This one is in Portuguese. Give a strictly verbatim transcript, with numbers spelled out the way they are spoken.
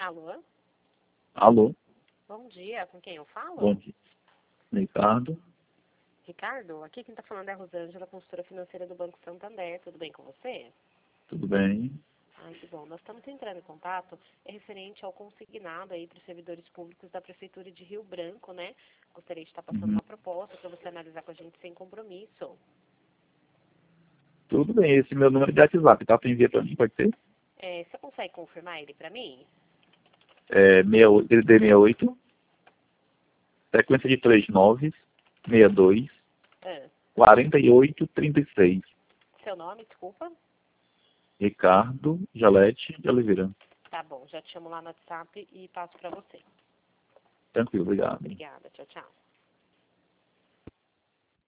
Alô? Alô, Bom dia, com quem eu falo? bom dia. Ricardo, Ricardo, aqui quem está falando é a Rosângela, consultora financeira do Banco Santander. Tudo bem com você? tudo bem? Ai, que bom. Nós estamos entrando em contato, é referente ao consignado aí para os servidores públicos da Prefeitura de Rio Branco, né? Gostaria de estar passando Uhum. uma proposta para você analisar com a gente sem compromisso. Tudo bem, esse meu número de WhatsApp, tá? Tu envia pra mim, pode ser? É, você consegue confirmar ele para mim? É D D sessenta e oito, sequência de três nove, sessenta e dois, Ah, quarenta e oito, trinta e seis. seu nome, desculpa? Ricardo Jalete de Oliveira. Tá bom, já te chamo lá no WhatsApp e passo para você. Tranquilo, obrigado. Obrigada, tchau, tchau.